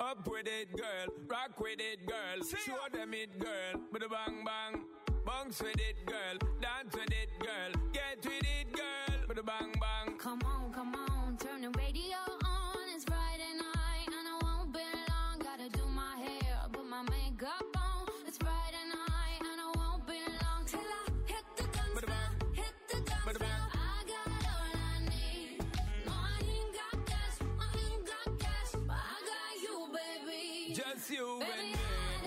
Up with it, girl. Rock with it, girl. Show them it, girl. With a bang bang. Bounce with it, girl. Dance with it, girl. Get with it, girl. With a bang bang. Come on, turn the radio on. It's Friday night and I won't be long. Gotta do my hair, put my makeup on. It's Friday night and I won't be long till I hit the dance floor, hit the dance floor. I got all I need. No, I ain't got cash, but I got you, baby. Just you baby, and me.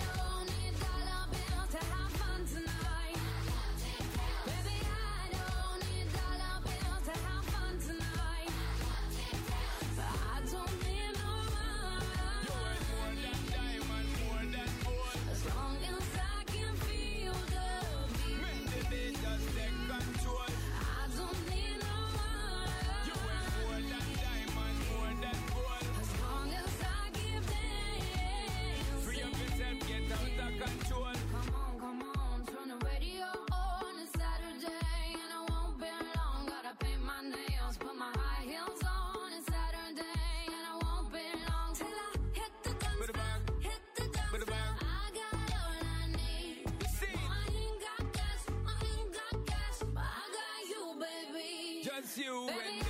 You and me.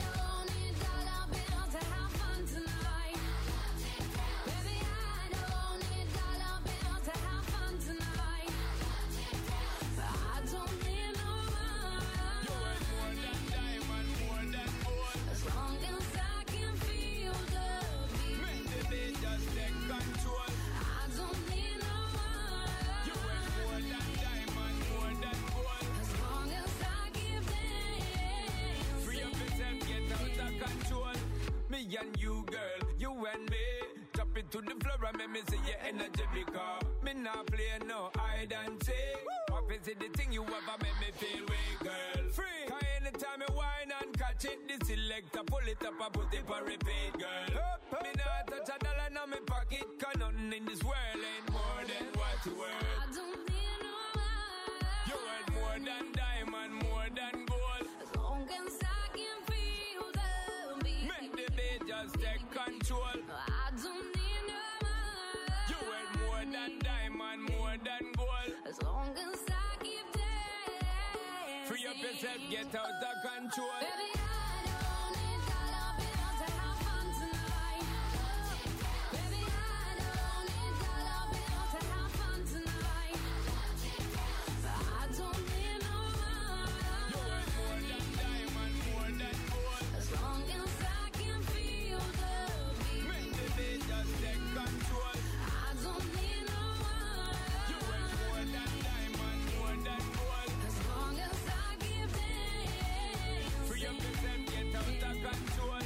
And you, girl, you and me. Drop it to the floor and make me see your energy because me not play no hide and seek. What is it the thing you ever make me feel weak, girl? Free. Cause anytime you whine and catch it, the selector pull it up and put it for repeat, girl. Me not touch a dollar in my pocket, cause nothing in this world ain't more than what you worth. I don't need no money. You worth more than diamond, more than gold. As long as I can feel the beat. Make the beat just take control. I don't need no money. You worth more than diamond, more than gold. As long as I keep dancing. Free up yourself, get out of control. Baby, I don't need dollar bills to have fun tonight. Baby, I don't need dollar bills to have fun tonight. I don't need no money. You worth more than diamond, more than gold. As long as I can feel the beat. Make the beat just take control. I don't need no money. You worth more than diamond, more than gold. As long as I keep dancing. Free up yourself, get out of control.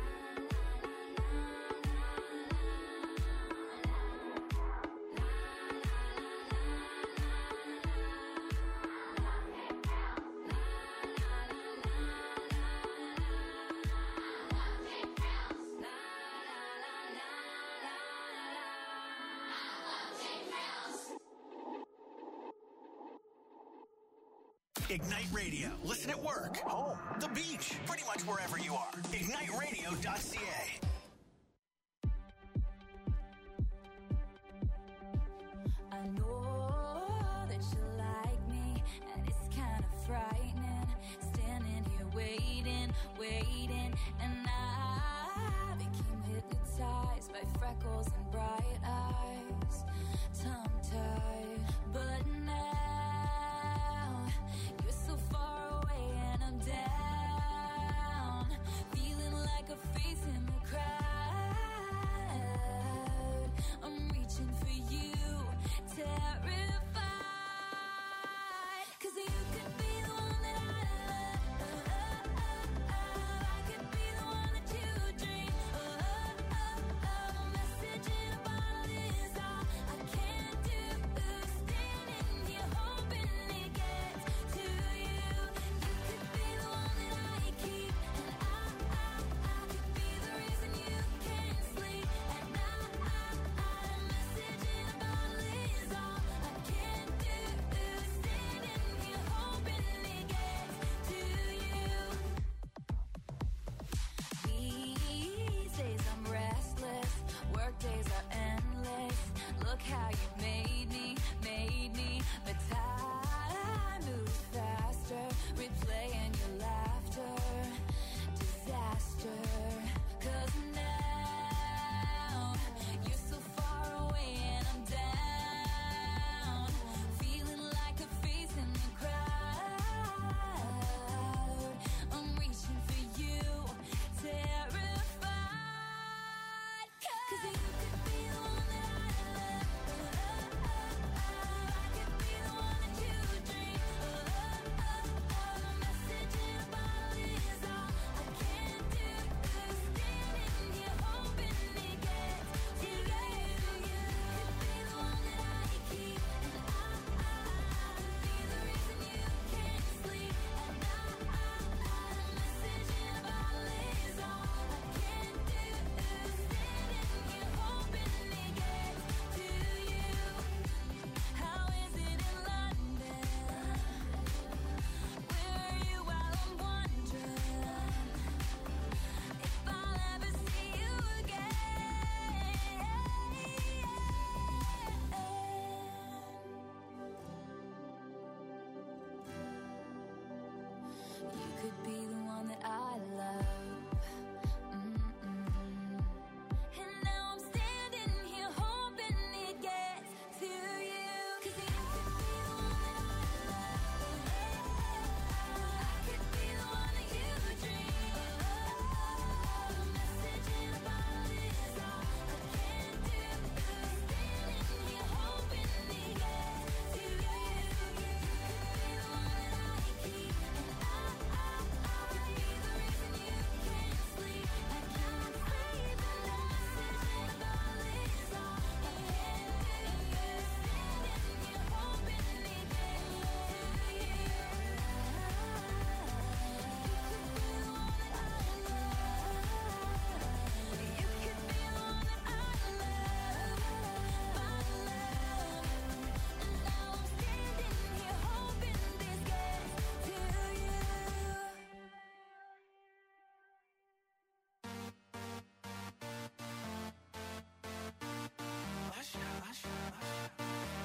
Ignite Radio. Listen at work, home, the beach, pretty much wherever you are. IgniteRadio.ca. I know that you like me, and it's kind of frightening. Standing here waiting, and I became hypnotized by freckles and bright eyes, tongue-tied. But now you're so far away, and I'm down, feeling like a face in the crowd. I'm reaching for you, terrified, 'cause you could be the one that I love. I could be the one that you dream. A message in a bottle is all I can do. Stay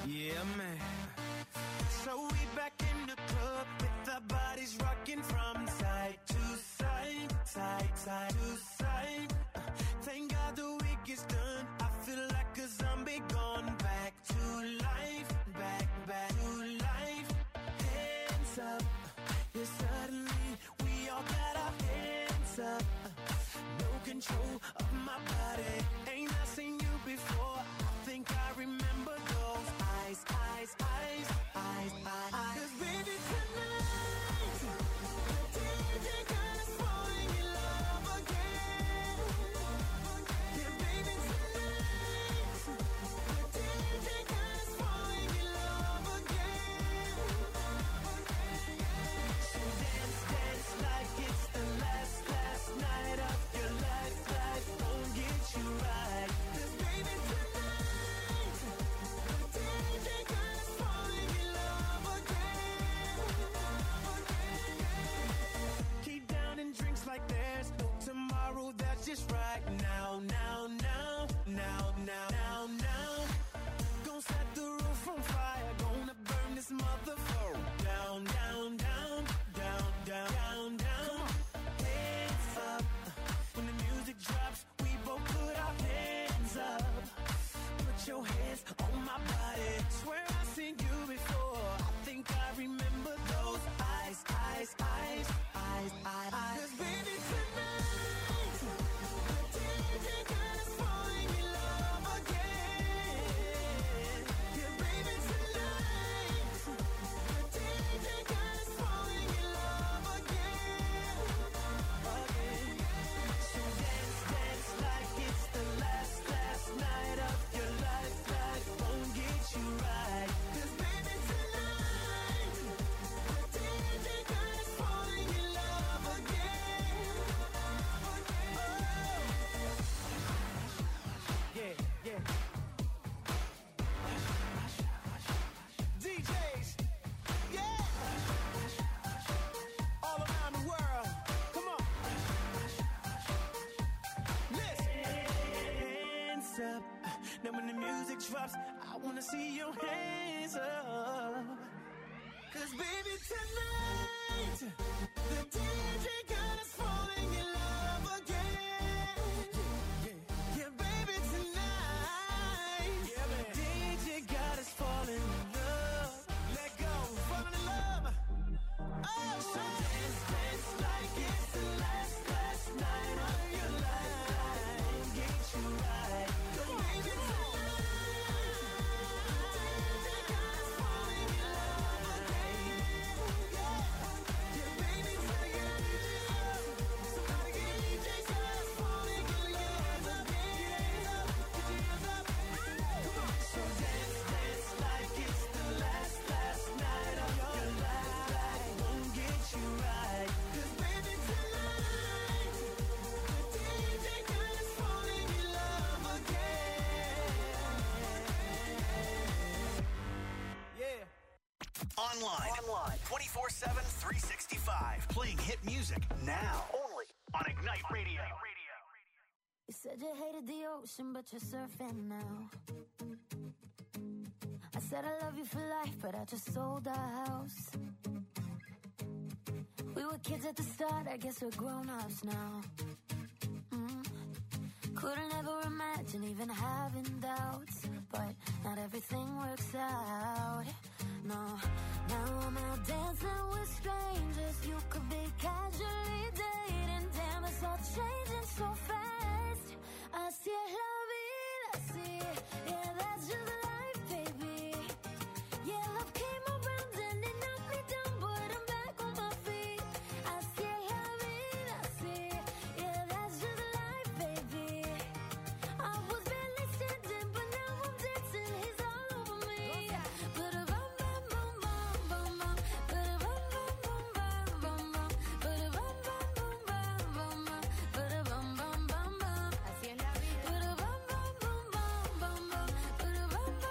Yeah, man. So we back in the club with our bodies rocking from side to side, side to side. Thank God the week is done. I feel like a zombie gone back to life, back to life. Hands up, yeah, suddenly we all got our hands up. No control of my body. Ain't I seen you before? I think I remember those eyes. 'Cause baby tonight, the DJ got us falling in love again. Yeah, baby tonight, the DJ got us falling in love again. So dance like it's the last night of your life. Life won't get you right. 'Cause baby tonight, the DJ got us falling in love again. Keep downing drinks like there's no tomorrow. That's just right now. Gonna set the roof on fire. Gonna burn this motherfucker down. Hands up. When the music drops, we both put our hands up. Put your hands on my body. Swear I've seen you before. I think I remember those eyes. 'Cause baby tonight, the DJ got us falling in love again. Yeah, baby tonight, the DJ got us falling in love again. So dance like it's the last night of your life. Life won't get you right. 'Cause baby tonight, the DJ got us falling in love again. Yeah. DJs, yeah. All around the world, come on. Listen. Hands up. Now when the music drops, I wanna see your hands up. 'Cause baby tonight, the DJ got us falling in love again. Yeah, baby tonight, DJ got us falling in love. Let go, falling in love. Oh, so dance like it's the last night of your life. Get you right. 'Cause baby tonight, DJ got us falling in love again. Yeah, baby tonight, somebody get DJ got us falling in love again. Get your hands up. Come on. So dance like it's the last night of your life. Won't get you right. 'Cause baby tonight, the DJ got us falling in love again. Yeah. Online. 24/7, 365. Playing hit music now. Only on Ignite Radio. You said you hated the ocean, but you're surfing now. I said I love you for life, but I just sold our house. We were kids at the start, I guess we're grown-ups now. Couldn't ever imagine even having doubts, but not everything works out. No, now I'm out dancing with strangers. You could be casually dating. Damn, it's all changing so fast. Así es la vida, así. Yeah, that's just life, baby. Yeah, love came around and it knocked me down, but I'm back on my feet. Así es la vida, así. Yeah, that's just life, baby. I was barely standing, but now I'm dancing. He's all over me. Ba-da-bum, bum, bum, bum, bum, bum. Ba-da-bum, bum, bum, bum, bum, bum. Ba-da-bum, bum, bum, bum, bum, bum. Ba-da-bum, bum, bum, bum. Así es la vida. Ba-da-bum, bum, bum, bum, bum, bum. Ba-da-bum,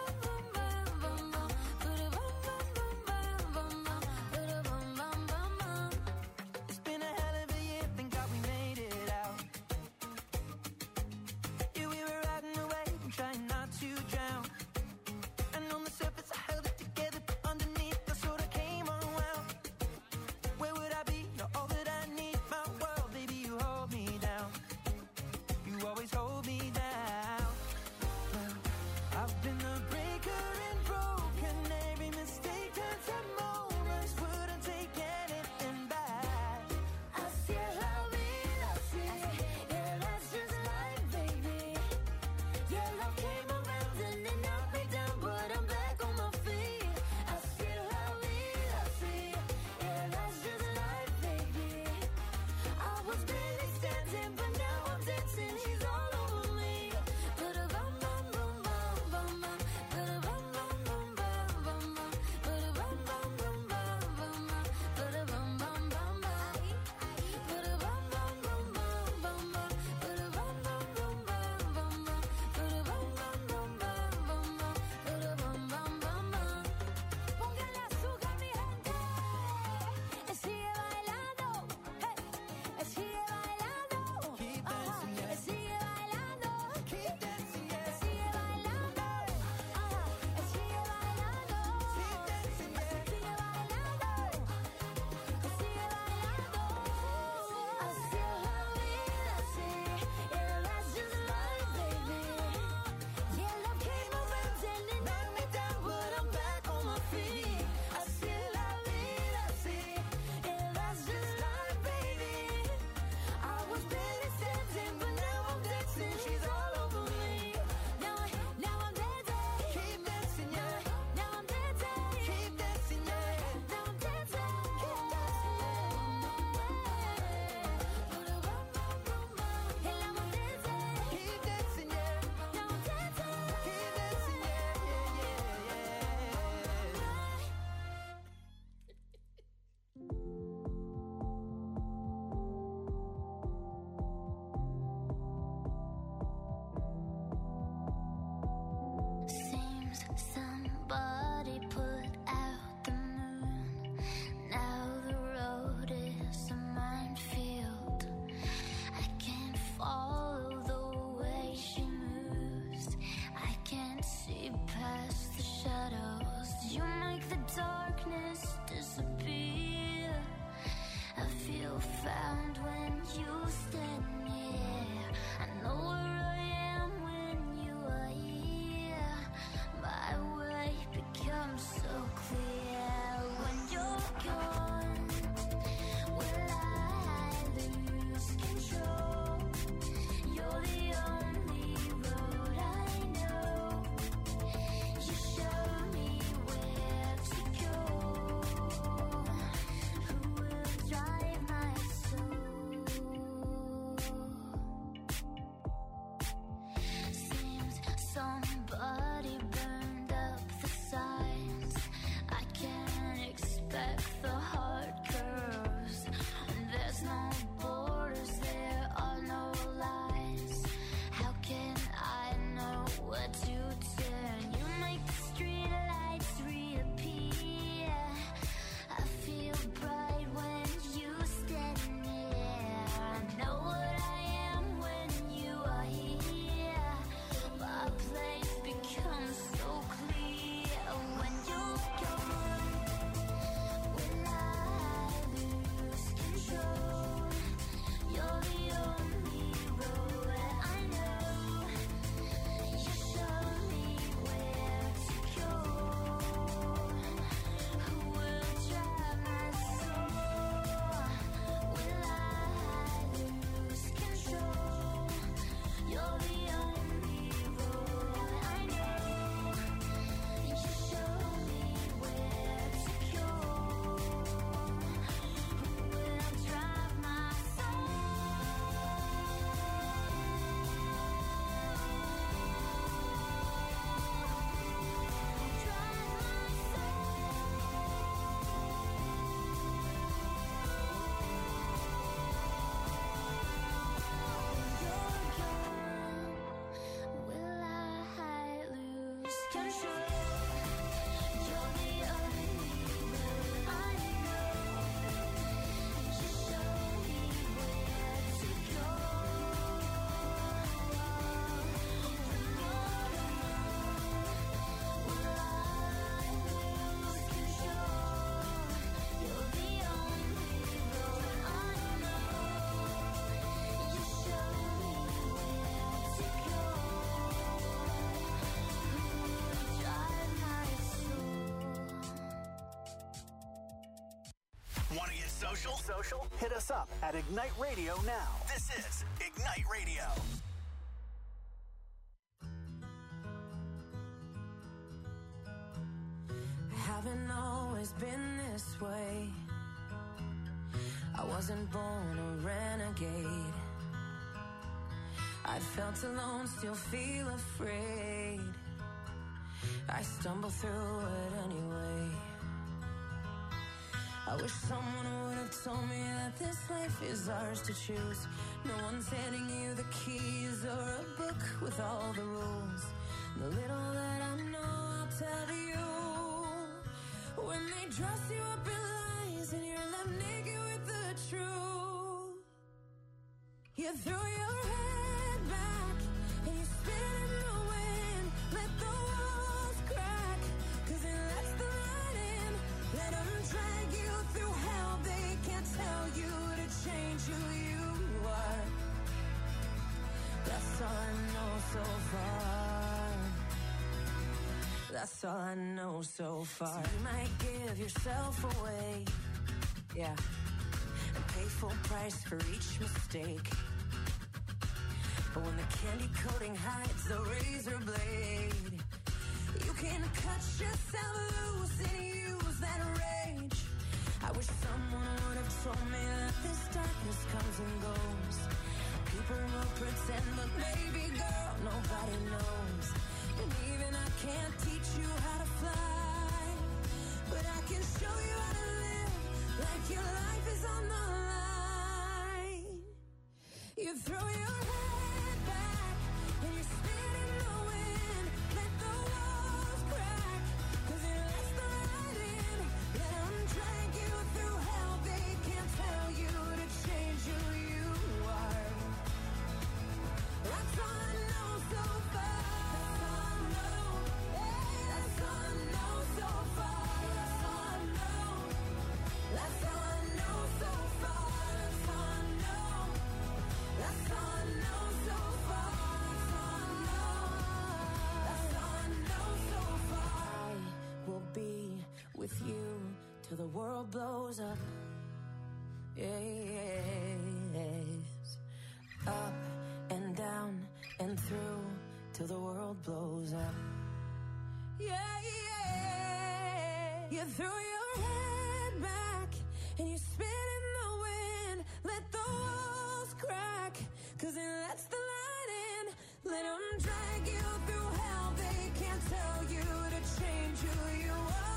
darkness disappear. I feel found when you stand near. I know where I am when you are here. My way becomes so clear. When you're gone, will I lose control? You're the only road I know. You show me where to go. Who will drive my soul? Seems somebody burned up the signs. I can't expect the hard curves. There's no borders, there are no lines. How can I know where to turn? You make the street lights reappear. I feel bright when you stand near. I know what I am when you are here. My place becomes so clear. When you're gone, will I lose control? You're the only road I know. You show me where to go. Who will drive my soul? Will I lose control? You're the only road I know. You show me where to go. Who will drive my soul? Will I lose control? You're the only road I know. You show me where to go. When you're gone, will I lose control? You're the only road I know. You show me where to go. Who will drive my soul? Want to get social? Hit us up at Ignite Radio now. This is Ignite Radio. I haven't always been this way. I wasn't born a renegade. I felt alone, still feel afraid. I stumble through it anyway. I wish someone would have told me that this life is ours to choose. No one's handing you the keys or a book with all the rules. The little that I know, I'll tell you. When they dress you up in lies and you're left naked with the truth, you throw your head back and you spin in the wind. Let the walls crack, 'cause it lets the light in. Let them drag you through hell. They can't tell you to change who you are. That's all I know so far. That's all I know so far. So you might give yourself away, yeah, and pay full price for each mistake. But when the candy coating hides the razor blade, you can cut yourself loose and use that rage. I wish someone would have told me that this darkness comes and goes. People will pretend, but baby girl, nobody knows. And even I can't teach you how to fly, but I can show you how to live like your life is on the line. You throw your head back and you spin in the wind. Let the walls crack, 'cause it lets the light in. Let them drag you through hell. They can't tell you to change who you are. That's all I know so far. That's all I know. That's all I know so far. That's all I know. till the world blows up. Yes. Up and down and through till the world blows up. Yeah, yeah. You threw your head back and you spit in the wind. Let the walls crack, 'cause it lets the light in. Let them drag you through hell. They can't tell you to change who you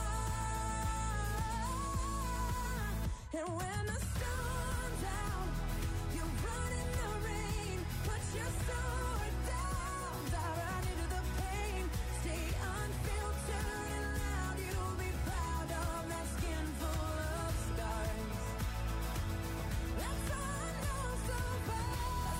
are. And when the sun's out, you run in the rain. Put your sword down, dive right into the pain. Stay unfiltered and loud. You'll be proud of that skin full of scars. That's all I know so far.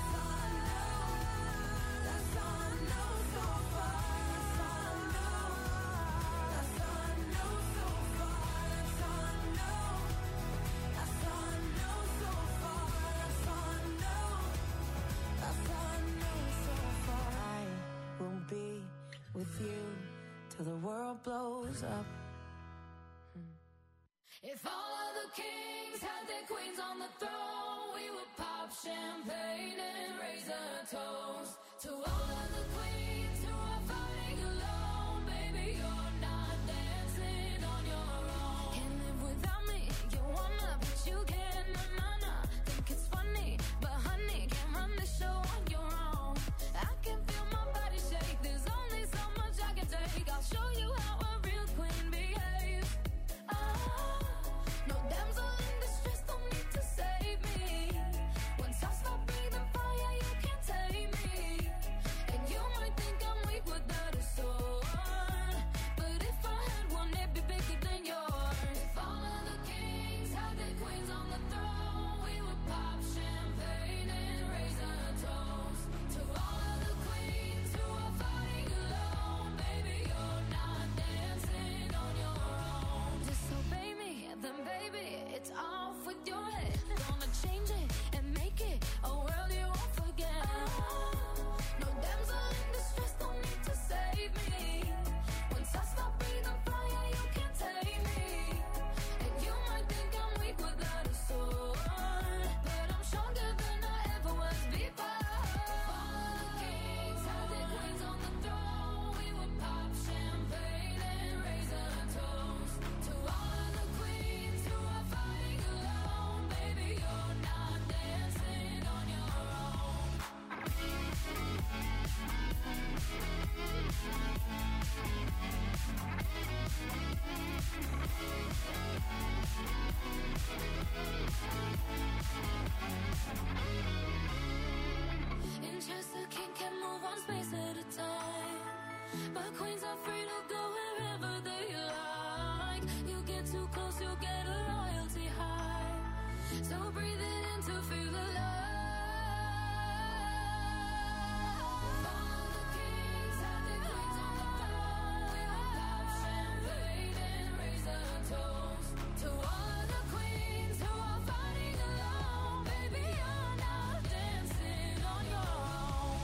That's all I know so far. That's all I know. That's all I know so far. That's all I know. That's all I know so far. That's all I know. That's all I know so far. I will be with you till the world blows up. If all of the kings had their queens on the throne, we would pop champagne and raise a toast to all of the queens who are fighting alone. Baby, you're not dancing on your own. Can't live without me, you wanna, but you can't. Nah. Think it's funny, but honey, can't run the show on your own. I can feel my body shake, there's only so much I can take. I'll show you how a real queen behaves. No damsel in distress, don't need to save me. Once I stop breathing fire, you can't tame me. And you might think I'm weak without a sword, but if I had one, it'd be bigger than yours. If all of the kings had their queens on the throne, we would pop champagne and raise a toast to all of the queens who are fighting alone. Baby, you're not dancing on your own. Disobey me, then baby, it's off with your head. Gonna change it and make it a world you won't forget. No damsel in distress, don't need to save me. Once I stop breathing fire, you can't take me. And you might think I'm weak without a sword, but I'm stronger than I ever was before. If all of the kings had their queens on the throne, we would pop champagne and raise a toast to all of the queens who are fighting alone. Baby, you're not dancing on your own. In Chester, king can move one space at a time, but queens are free to go wherever they like. You get too close, you'll get a royalty high. So breathe it in to feel alive. All of the kings have their queens on the throne. We will pop champagne and raise a toast to all of the queens who are fighting alone. Baby, you're not dancing on your own.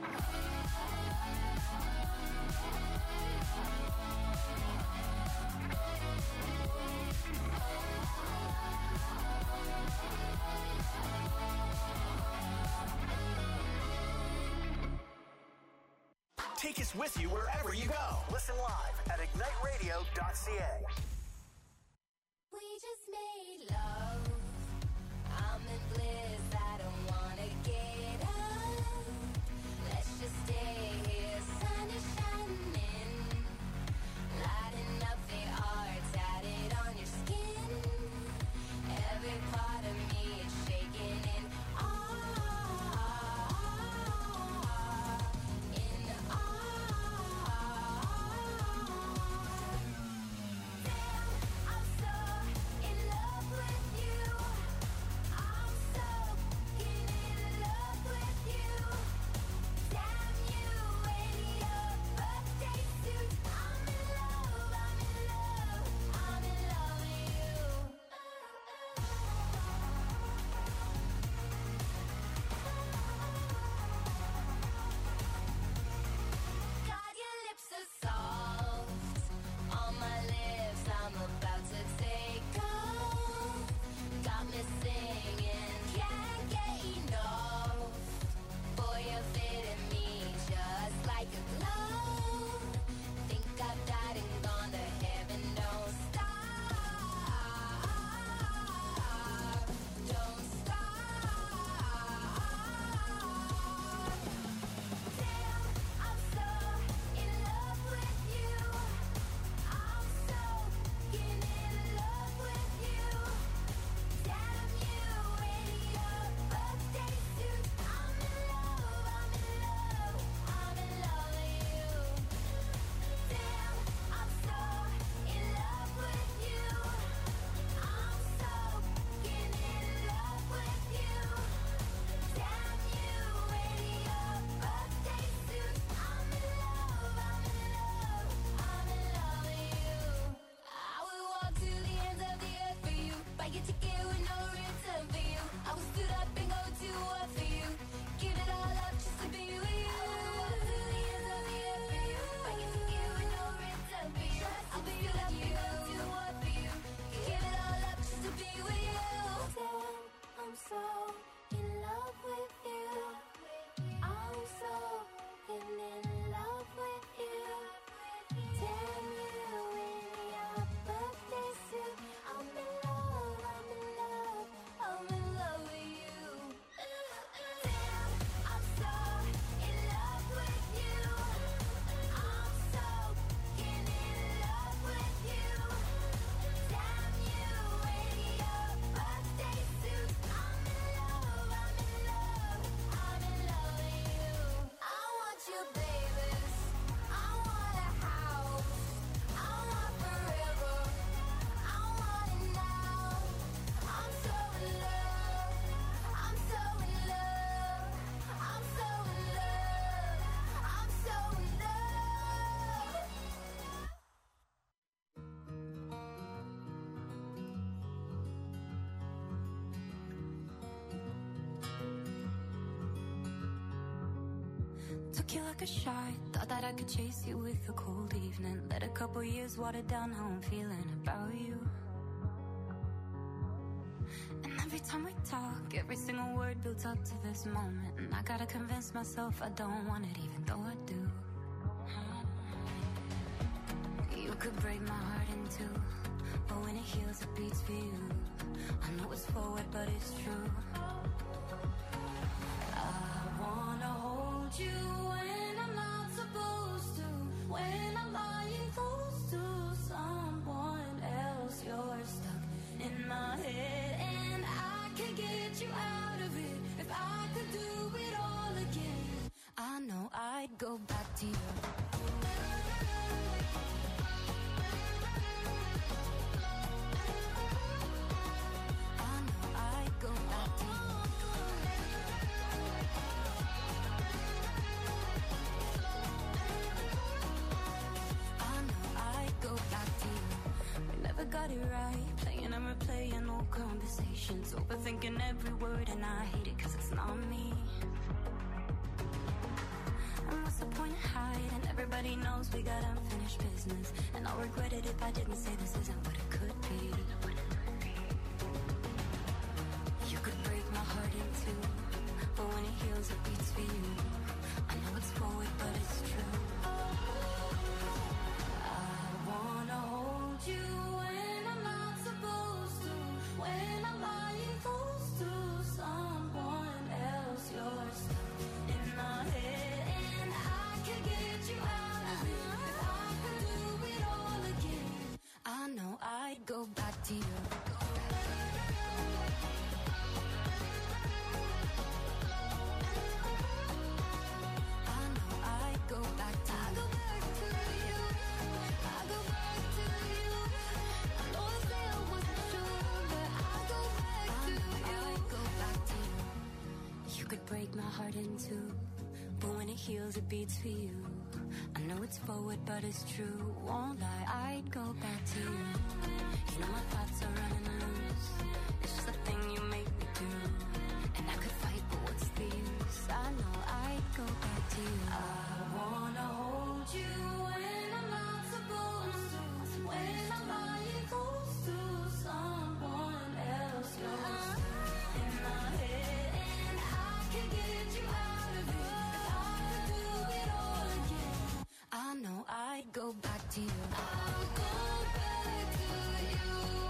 Take us with you wherever you go. Listen live at igniteradio.ca. We just made love. I'm in bliss. I don't wanna get up. Let's just stay here. Sun is shining, lighting up the art tatted on your skin. Every part of me is shaking in awe. In awe. get to give with no return for you. I will stood up and go to war for you. Give it all up just to be with you. I get to give with no return for you. I will stood up and go to war for you. Give it all up just to be with you. Damn, I'm so in love with you. I'm so in love with you. Damn you in your birthday suit. I'm in love, I'm in love, I'm in love with you. Damn, I'm so in love with you. I'm so in love with you. Damn you in your birthday suit. I'm in love, I'm in love, I'm in love with you. I want you, babies. I want a house. I want forever. I want it now. I'm so in love. I'm so in love. I'm so in love. I'm so in love. Took you like a shot, thought that I could chase you with a cold evening. Let a couple years water down how I'm feeling about you. And every time we talk, every single word builds up to this moment. And I gotta convince myself I don't want it, even though I do. You could break my heart in two, but when it heals, it beats for you. I know it's forward, but it's true. I wanna hold you when I'm not supposed to. When I'm lying close to someone else, you're stuck in my head, and I can get you out of it. If I could do it all again, I know I'd go back to you. I know I'd go back to you. I know I'd go back to you. We never got it right, playing and replaying old conversations, overthinking every word, and I hate it 'cause it's not me. And what's the point of hiding? Everybody knows we got unfinished business, and I'll regret it if I didn't say this isn't what it could be. You could break my heart in two, but when it heals, it beats for you. I know it's forward, but it's true. I wanna hold you when I'm not supposed to. When I'm lying close to someone else, you're stuck in my head, and I can get you out of it. If I could do it all again, I know I'd go back to you. I know I'd go back to you. I go back to you. I go back to you. I know I say I wasn't sure, but I go back to you. I'd go back to you. You could break my heart in two, but when it heals, it beats for you. I know it's forward, but it's true. Won't lie, I'd go back to you. You know my thoughts are running loose. It's just a thing you make me do. And I could fight, but what's the use? I know I'd go back to you. I wanna hold you when I'm not supposed to. When I'm lying close to someone else, you're stuck in my head, and I can get you out of it. If I could do it all again, I know I'd go back to you. I'll go back to you.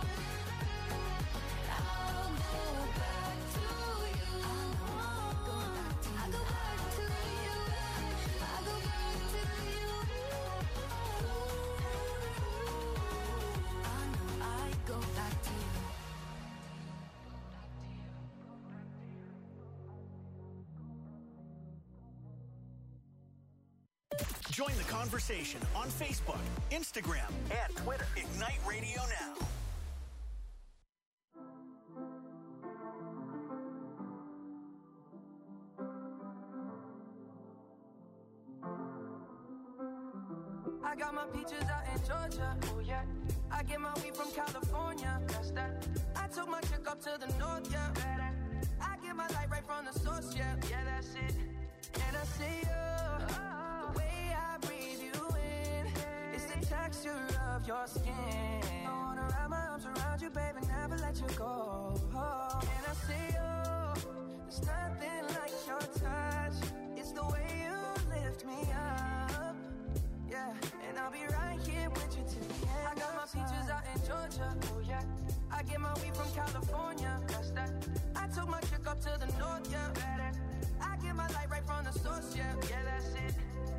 I'll go back to you. I'll go back to you. I'll go back to you. I'll go back to you. I know I'd go back to you. Join the conversation on Facebook, Instagram, and Twitter. Ignite Radio Now. I got my peaches out in Georgia. Oh yeah. I get my weed from California. That's that. I took my source, yeah, that's it. And I see you, the way I breathe you in, it's the texture of your skin. I wanna wrap my arms around you, baby, never let you go. And I see you, there's nothing like your touch. It's the way you lift me up, yeah. And I'll be right here with you till the end. I got my peaches out in Georgia, oh yeah. I get my weed from California, that's that. I took my chick up to the north, yeah. I get my light right from the source, yeah, that's it.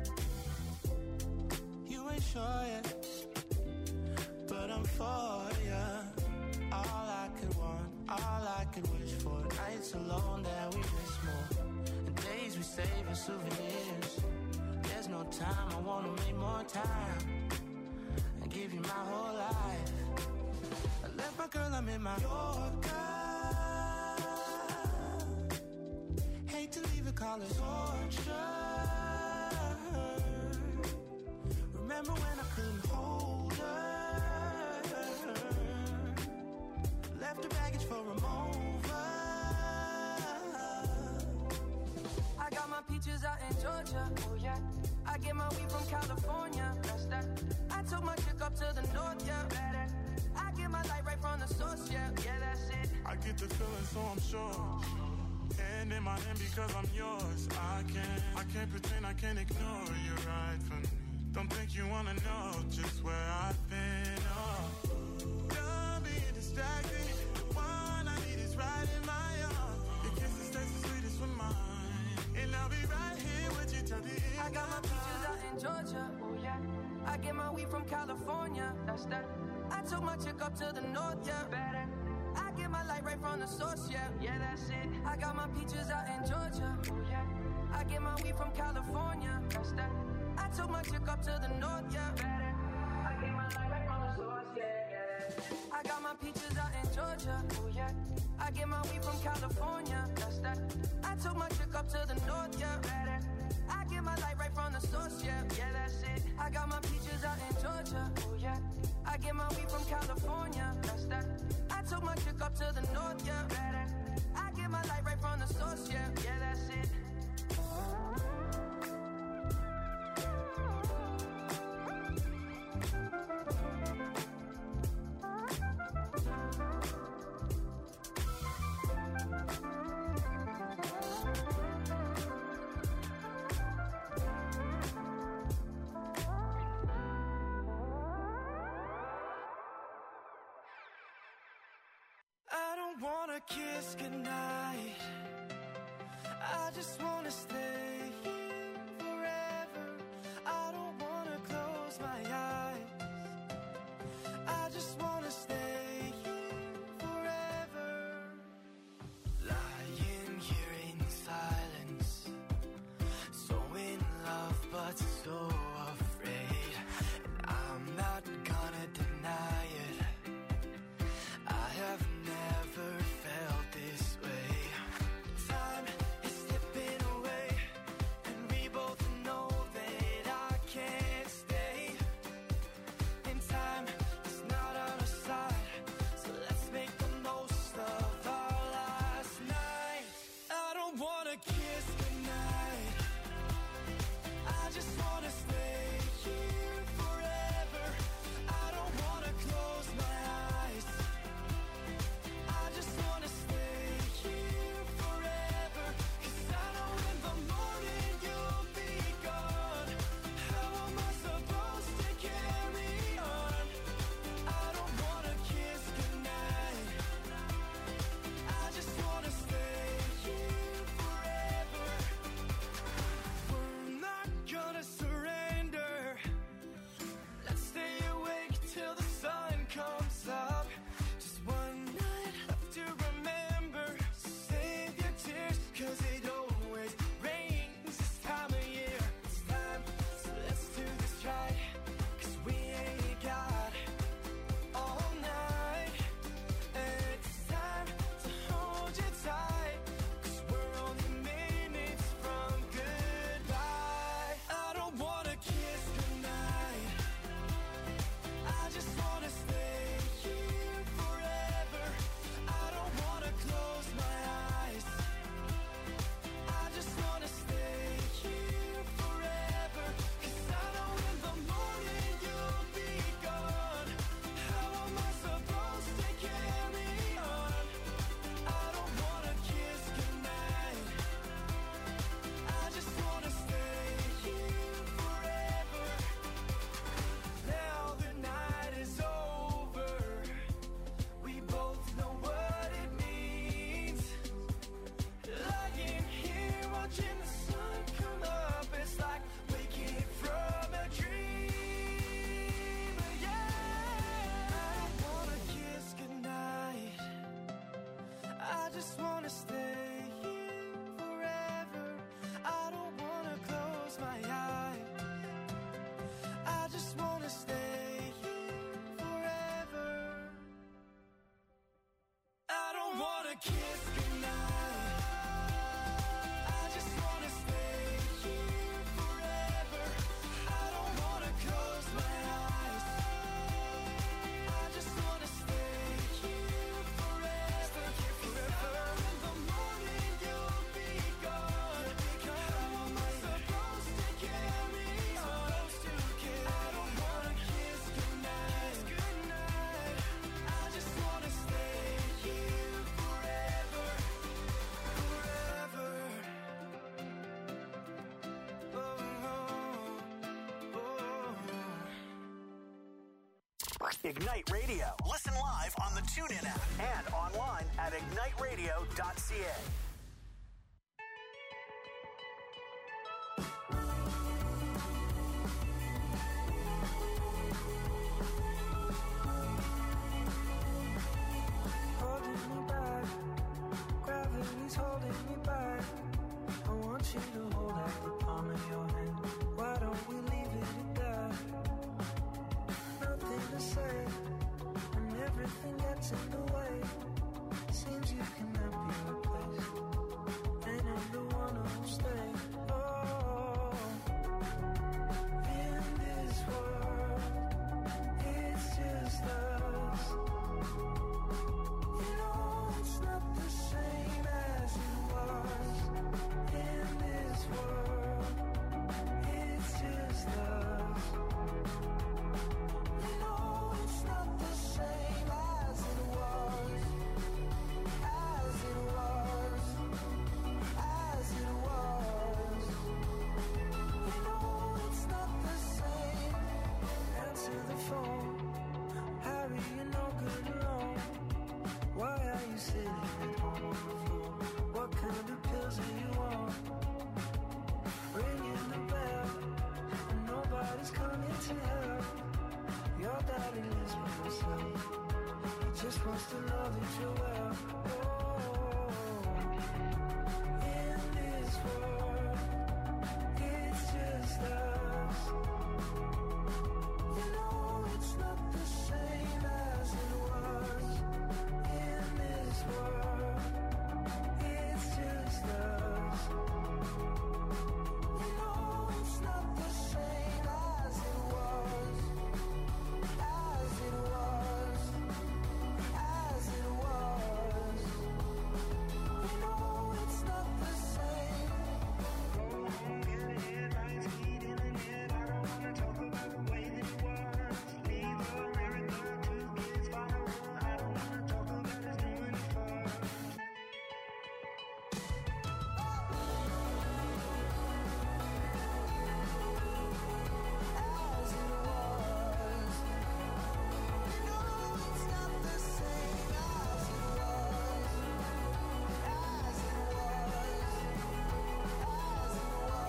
You ain't sure yet, but I'm for ya. All I could want, all I could wish for. Nights alone that we miss more, and days we save as souvenirs. There's no time, I wanna make more time and give you my whole life. I left my girl, I'm in my Yorker. Hate to leave it, call it torture. Remember when I couldn't hold her? Left her baggage for a mover. I got my peaches out in Georgia, oh yeah. I get my weed from California, that's that. I took my chick up to the north, yeah. I get my light right from the source, yeah, that's it. I get the feeling, so I'm sure. And in my hand because I'm yours. I can't pretend, I can't ignore you right from me. Don't think you wanna know just where I've been. Oh, don't be distracted. The one I need is right in my arms. Your kisses taste the sweetest with mine, and I'll be right here with you till the end. I got my peaches out in Georgia, oh yeah. I get my weed from California, that's that. I took my chick up to the north, yeah. I get my light right from the source, yeah, that's it. I got my peaches out in Georgia, oh yeah. I get my weed from California, that's that. I took my chick up to the north, yeah. I get my light right from the source, yeah. I got my peaches out in Georgia, oh yeah. I get my weed from California, that's that. I took my chick up to the north, yeah. I get my light right from the source, yeah, that's it. I got my peaches out in Georgia, oh yeah. I get my weed from California, that's that. I took my chick up to the north, yeah. I get my light right from the source, yeah, that's it. I don't wanna kiss goodnight. I just wanna stay here forever. I don't wanna close my eyes. I just wanna stay here forever. Lying here in silence, so in love but so afraid. And I'm not gonna deny it. I have never felt this way. Time is slipping away. wanna kiss goodnight. I just wanna stay here forever. I don't wanna close my eyes. I just wanna stay here forever. In the morning you'll be gone. How am I supposed to carry on? I don't wanna kiss goodnight. I just wanna stay here forever, forever. Oh, oh, oh. Ignite Radio. Listen live on the TuneIn app and online at igniteradio.ca. Holding me back, gravity's holding me back. I want you to hold out the palm of your hand. Why don't we leave it at that? Nothing to say, and everything gets in the way. Seems you cannot be replaced, and I'm the one who'll stay. Oh, in this world, it's just us. You know it's not the same as it was. In this world, it's just us. You know it's not the same as it was. As it was. As it was. You know it's not the same. Answer the phone. Harry, you're no good alone. Why are you sitting at home on the floor? What kind of pills are you on? Ringing the bell, and nobody's coming to help. Your daddy lives by himself. He just wants to know that you're well. Oh, in this world, it's just us. You know it's not the same as it was. In this world, it's just us. You know it's not the same as it was. As it was. As it was. You know it's not the same. In the headlines, heat in the net. I don't wanna talk about the way that it was. Leave America, 2 kids, father one. I don't wanna talk about us doing it first. As it was. You know it's not the same as it was. As it was. As it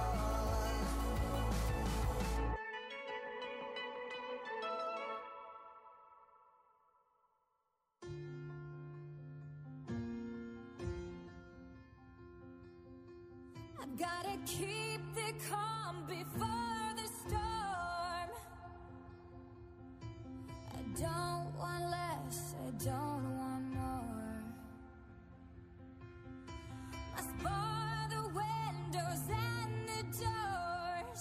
I've gotta keep the calm before the storm. I don't want less, I don't want more. Must bar the windows and the doors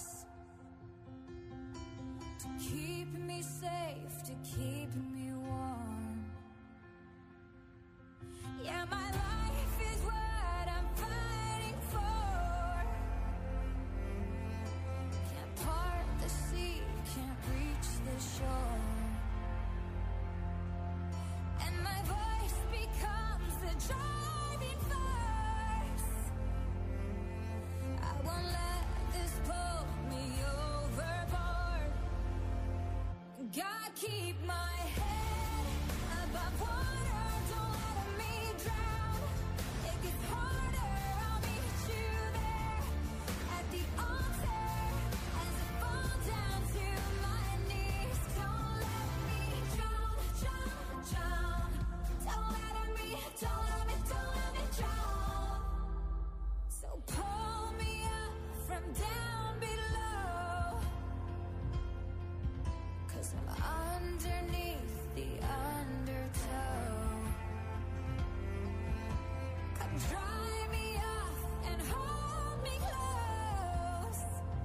to keep me safe, to keep me warm. Yeah, my life is what I'm fighting for. Can't part the sea. Dry me off and hold me close.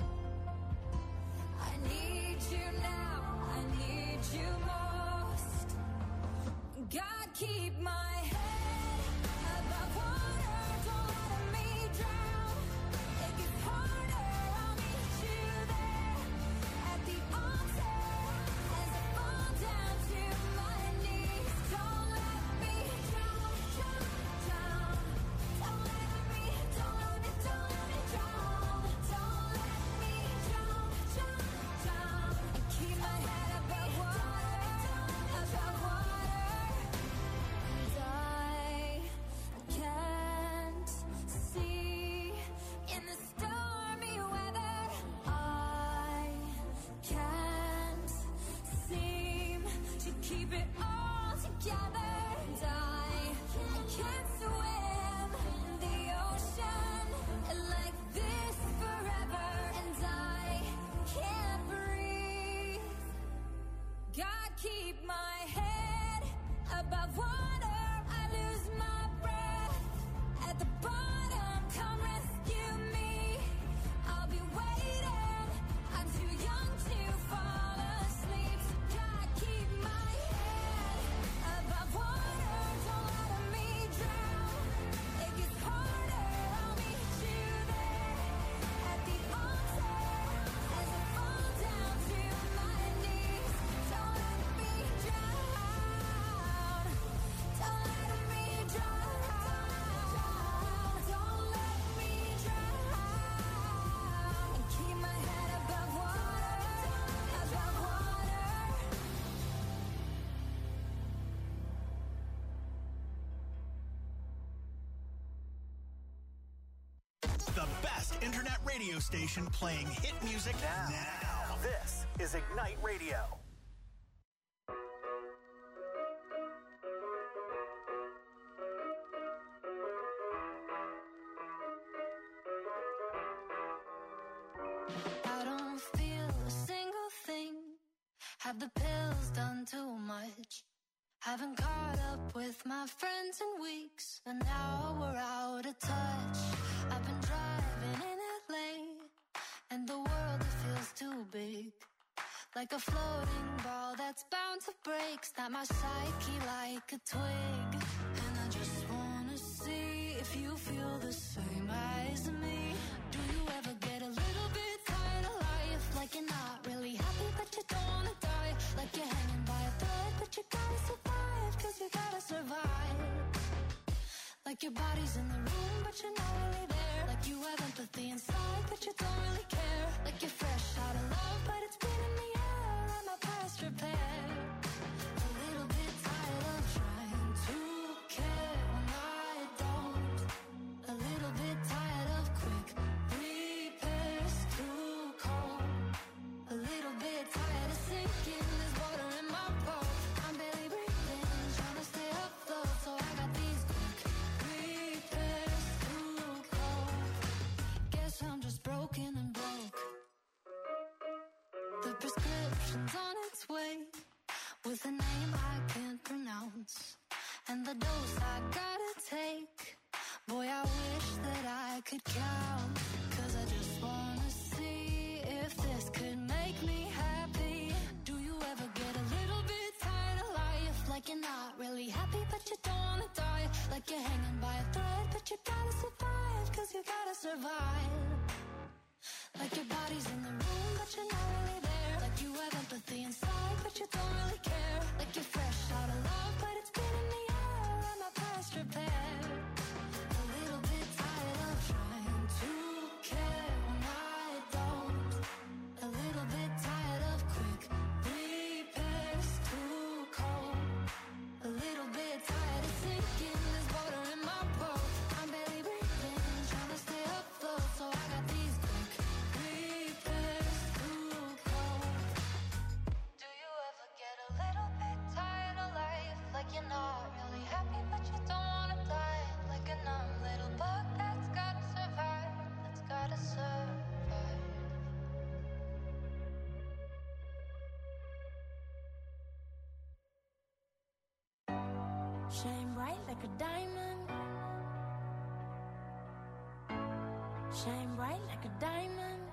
I need you now, I need you most. God, keep my head above water, don't let me drown. It gets harder, I'll meet you there at the altar as I fall down to my knees. Don't let me drown, drown, drown. Don't let me drown. Don't let me drown, drown, drown. And keep my head above water, above water. And I can't see in the stormy weather. I can't seem to keep it all together. And I can't swim in the ocean like this forever. And I can't breathe. God, keep my head above water. I lose my breath at the bottom. Come rescue me. I'll be waiting. I'm too young to fall asleep. So God, keep my head above water. Don't let me drown. It gets harder. I'll meet you there at the altar as I fall down to my knees. Don't let me drown. Don't let me drown. Don't let me drown. And keep my head above water, above water. The best internet radio station playing hit music now. This is Ignite Radio. I don't feel a single thing. Have the pills done too much? Haven't caught up with my friends in weeks, and now we're out of touch. I've been driving in LA, and the world, it feels too big. Like a floating ball that's bound to break. Snap my psyche like a twig. And I just wanna see if you feel the same as me. Do you ever get a little bit tired of life? Like you're not really happy, but you don't wanna die. Like you're hanging by a thread, but you gotta survive, 'cause you gotta survive. Like your body's in the room, but you're not really there. Like you have empathy inside, but you don't really care. Like you're fresh out of love, but it's been in the air, and my past repair. A little bit tired of trying to care when I don't. A little bit tired of quick repairs, too cold. A little bit tired of sinking, there's water in my boat. I'm barely breathing, trying to stay afloat, so I got these quick repairs, too cold. Guess I'm just broken and broke. The prescription's on its way, with a name I can't pronounce, and the dose I gotta take. Boy, I wish that I could count, 'cause I just wanna see if this could make me happy. Do you ever get a little bit tired of life? Like you're not really happy, but you don't wanna die. Like you're hanging by a thread, but you gotta survive, 'cause you gotta survive. Like your body's in the room, but you're not really there. Like you have empathy inside, but you don't really care. Like you're fresh out of love, but it's been in the air, and my past repair. A little bit tired of trying to care when I don't. A little bit tired of quick repairs, too cold. A little bit tired of sinking, there's water in my boat. I'm barely breathing, trying to stay afloat, so I got these quick repairs, too cold. Do you ever get a little bit tired of life? Like you're not really happy, but you don't wanna die. Like a numb little bug that's gotta survive, that's gotta survive. Shine bright like a diamond. Shine bright like a diamond.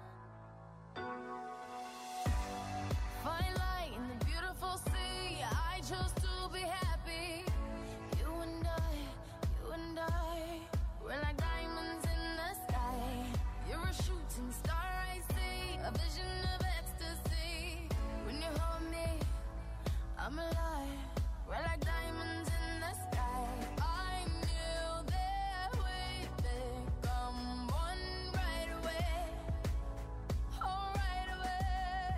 Find light in the beautiful sea. I chose to be happy. You and I, we're like diamonds in the sky. You're a shooting star, I see, a vision of ecstasy. When you hold me, I'm alive. We're like diamonds in the sky. I knew that we'd become one right away. Oh, right away.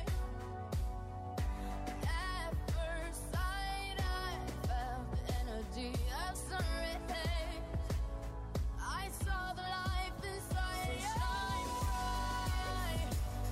At first sight, I felt the energy of sun rays. I saw the life inside you. Shine bright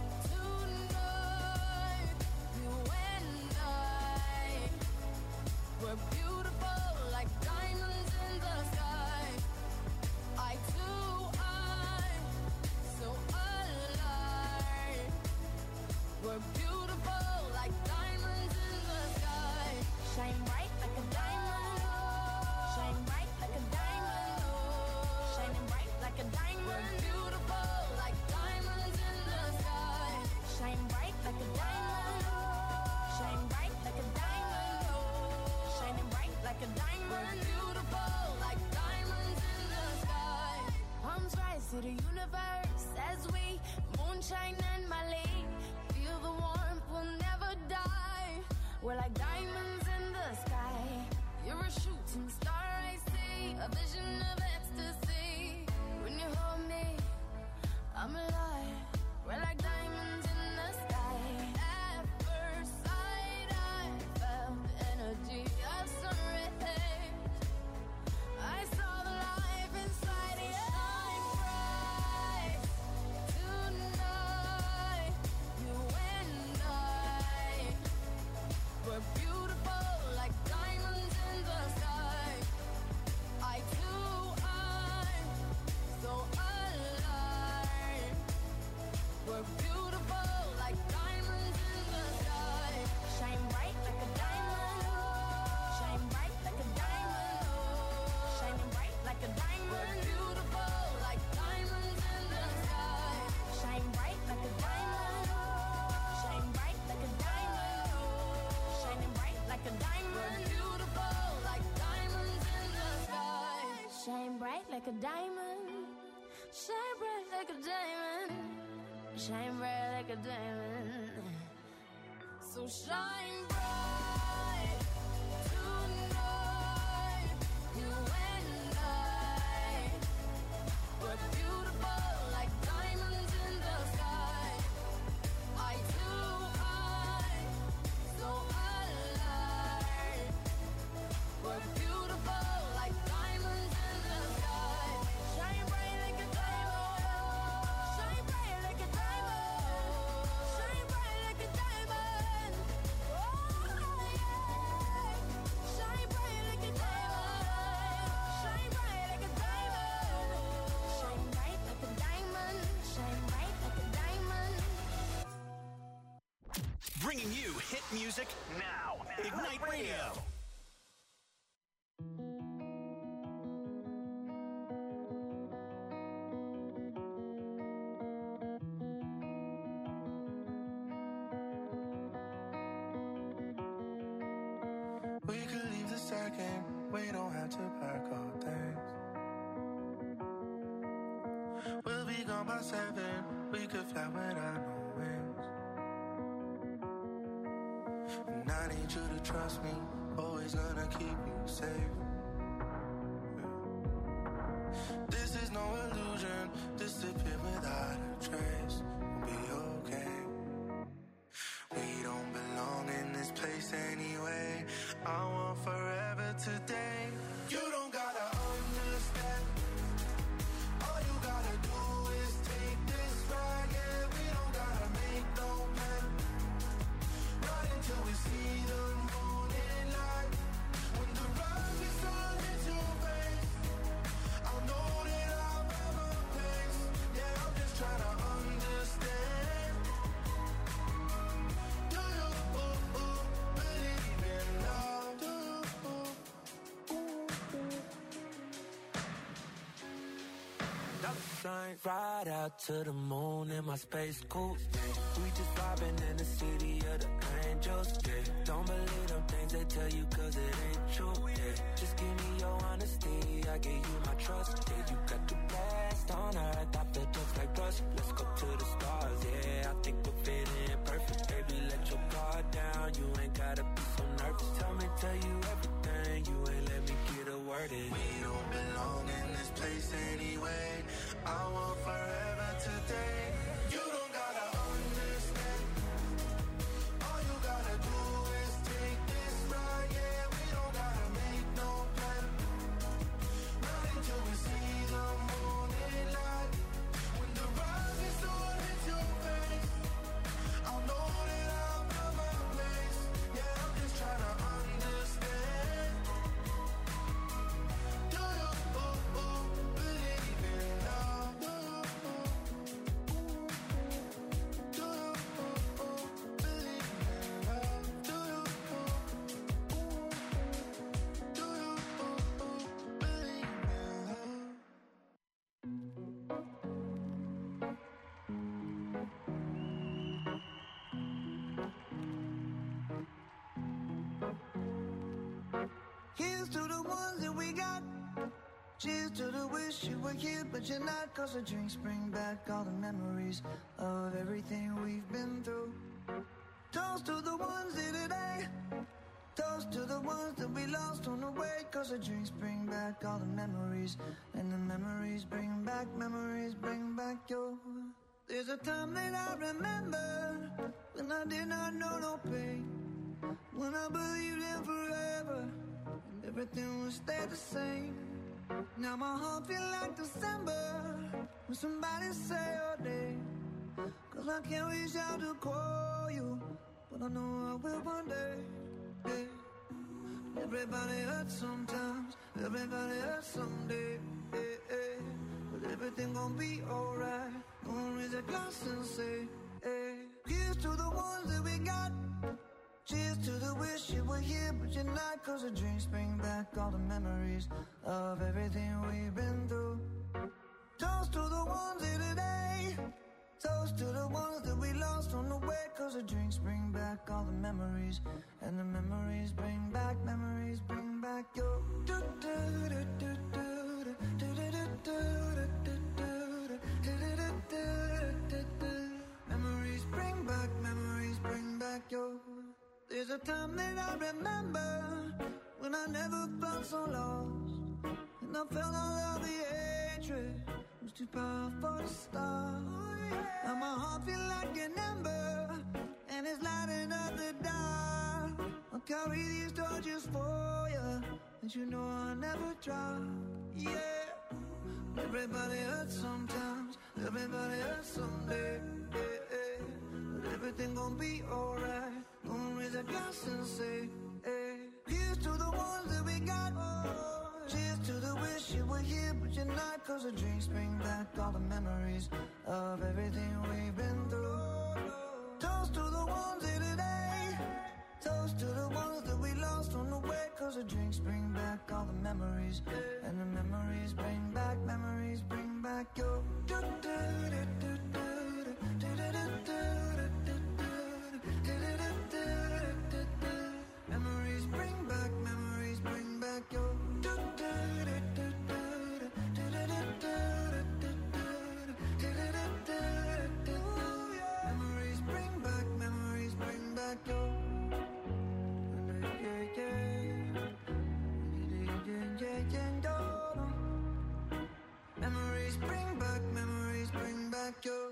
tonight. You and I, we're beautiful like diamonds in the sky. I too, I'm so alive. We're beautiful like diamonds in the sky. Shine bright like a diamond. Shine bright like a diamond. Shining bright like a diamond. We're beautiful like diamonds in the sky. Shine bright like a diamond. Shine bright like a diamond. Shining bright like a diamond. We're beautiful like diamonds in the sky. Palms rise to the universe as we moonshine and Malay. Feel the warmth, we'll never die. We're like diamonds in the sky. You're a shooting star, I see, a vision of ecstasy. When you hold me, I'm alive. We're like diamonds in the sky. At first sight, I felt the energy of sun rays. I saw the life inside you. Shine bright tonight. You and I, we're beautiful like diamonds in the sky. I too, I'm so alive. We're beautiful like diamonds in the sky. Shine bright like a diamond. Shine bright like a diamond. Shining bright like a diamond. We're beautiful like diamonds in the sky. Shine bright like a diamond. Shine bright like a diamond. Shining bright like a diamond. We're beautiful like diamonds in the sky. Shine bright like a diamond. Shine bright like a diamond. Shine bright like a diamond. So shine bright tonight. You and I, we're beautiful like diamonds in the sky. I too, I'm so alive. We're beautiful like diamonds in the sky. Shine bright like a diamond. Shine bright like a diamond. Shine bright like a diamond. Oh yeah. Shine bright like a diamond. Shine bright like a diamond. Shine bright like a diamond. Shine bright like a diamond. Bringing you hit music now. Ignite Radio. We could leave the second. We don't have to pack all things. We'll be gone by 7. We could fly without no wings. And I need you to trust me. Always gonna keep you safe. This is no illusion. Disappear without a trace. We'll be okay. We don't belong in this place anyway. I want forever today. You don't gotta understand. All you gotta do is take this ride. Yeah, we don't gotta make no plan. Run until we see the morning light. When the road is Sign right out to the moon in my space coupe. We just vibing in the city of the angels. Yeah. Don't believe them things they tell you 'cause it ain't true. Yeah. Just give me your honesty, I give you my trust. Yeah, you got the best on earth, I feel just like dust. Let's go to the stars, yeah. I think we'll fit in perfect. Baby, let your guard down, you ain't gotta be so nervous. Tell you everything, you ain't let me get a word in. We don't belong in this place anyway. I want forever today. You don't gotta understand. All you gotta do is take this ride. Yeah, we don't gotta make no plan. Not until we see the morning light. When the rising sun hits your face, I'll know that I'll find my place. Yeah, I'm just trying to understand. Do you believe in love? Do you believe in love? Do you believe in love? Here's to the ones that we got. Cheers to the wish you were here, but you're not. 'Cause the drinks bring back all the memories of everything we've been through. Toast to the ones here today. Toast to the ones that we lost on the way. 'Cause the drinks bring back all the memories. And the memories bring back your. There's a time that I remember when I did not know no pain. When I believed in forever and everything would stay the same. Now my heart feel like December when somebody say your name. 'Cause I can't reach out to call you, but I know I will one day. Yeah. Everybody hurts sometimes, everybody hurts someday. Yeah, yeah. But everything gon' be alright. Gonna raise a glass and say, hey. Here's to the ones that we got. Cheers to the wish you were here, but you're not. 'Cause the drinks bring back all the memories of everything we've been through. Toast to the ones here today. Toast to the ones that we lost on the way. 'Cause the drinks bring back all the memories. And the memories bring back your. Memories bring back your. There's a time that I remember when I never felt so lost. And I felt all of the hatred was too powerful to stop. Now my heart feel like an ember and it's lighting up the dark. I'll carry these torches for you, and you know I'll never drop. Yeah. Everybody hurts sometimes, everybody hurts someday. Yeah, yeah. But everything gon' be alright. Gonna raise a glass and say, hey. Here's to the ones that we got. Cheers to the wish you were here, but you're not. 'Cause the drinks bring back all the memories of everything we've been through. Toast to the ones here today. Toast to the ones that we lost on the way. 'Cause the drinks bring back all the memories. And the memories bring back your. Memories bring back your. Memories bring back your. Memories bring back your.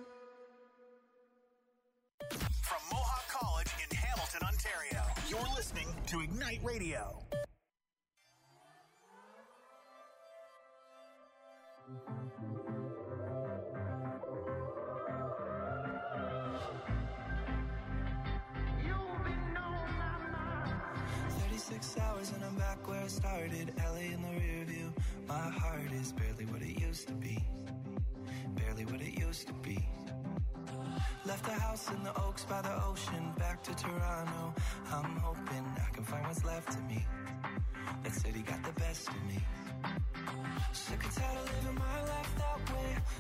From Mohawk College in Hamilton, Ontario, you're listening to Ignite Radio. Hours and I'm back where I started. LA in the rear view. My heart is barely what it used to be. Barely what it used to be. Left the house in the Oaks by the ocean. Back to Toronto. I'm hoping I can find what's left of me. That city got the best of me. Sick and tired of living my life that way.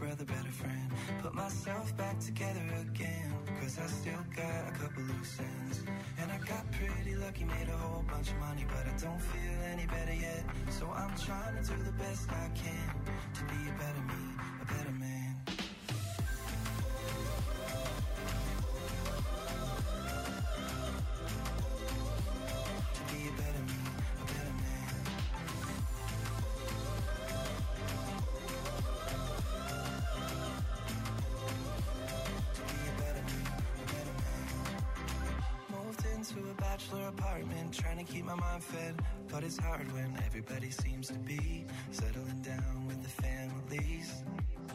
brother, better friend. Put myself back together again, cause I still got a couple loose ends. And I got pretty lucky, made a whole bunch of money, but I don't feel any better yet. So I'm trying to do the best I can to be a better me, a better man. To be a better me, a better man. To be a better me, a better man. Moved into a bachelor apartment, trying to keep my mind fed. But it's hard when everybody seems to be settling down with the families.